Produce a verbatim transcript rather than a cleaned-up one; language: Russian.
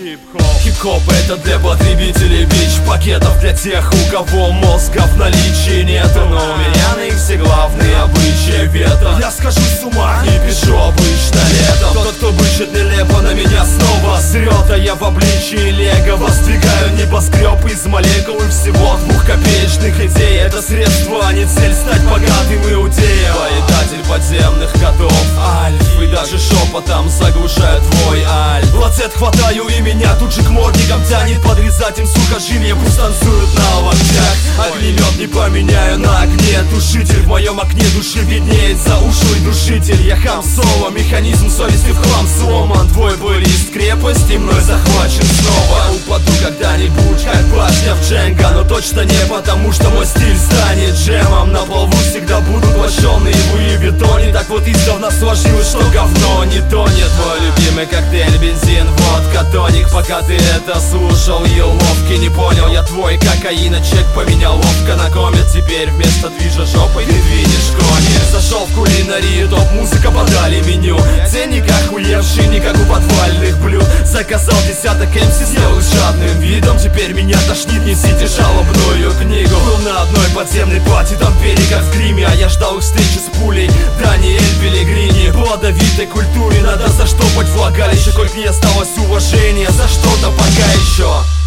Хип-хоп это для потребителей бич, пакетов для тех, у кого мозга в наличии нету. Но у меня на их все главные обычаи вето. Я схожу с ума и пишу обычно летом. Тот, кто бычит нелепо, на меня снова срет. А я в обличии лего воздвигаю небоскреб из молекул и всего двухкопеечных идей. Это средство, а не цель стать богатым иудеем. Поедатель подземных котов, альф, и даже шепотом заглушаю твой альф. Лацет хватаю и меня тут же к модникам тянет. Подрезать им сухожилия, пусть танцуют на локтях. Огнемет не поменяю на огне. Тушитель в моем окне души виднеется ушлый душитель. Я хам соло, механизм совести в хлам сломан. Твой плейлист крепости мной захвачен снова. Я упаду когда-нибудь, как башня в Дженга, но точно не потому, что мой стиль станет джемом. На плаву всегда будут лощеные в Луи Виттоне. Так вот издавна сложилось, что говно не тонет. Мой любимый коктейль, бензин, водка, тоник. Пока ты это слушал, и ловки не понял. Я твой кокаина, чек поменял ловко на комет. Теперь вместо движа жопой ты двинешь кони. Зашел в кулинарию, топ-музыка подали меню. Ценник охуевший, не как у подвальных блюд. Заказал десяток эм си, съел с жадным видом. Теперь меня тошнит, несите жалобную книгу. Был на одной подземной пати, там пели как в гриме. А я ждал их встречи с пулей. Даниэль Пелегрини. Плодовитой культуре надо заштопать влагалище. Коль не осталось уважения за что-то пока еще.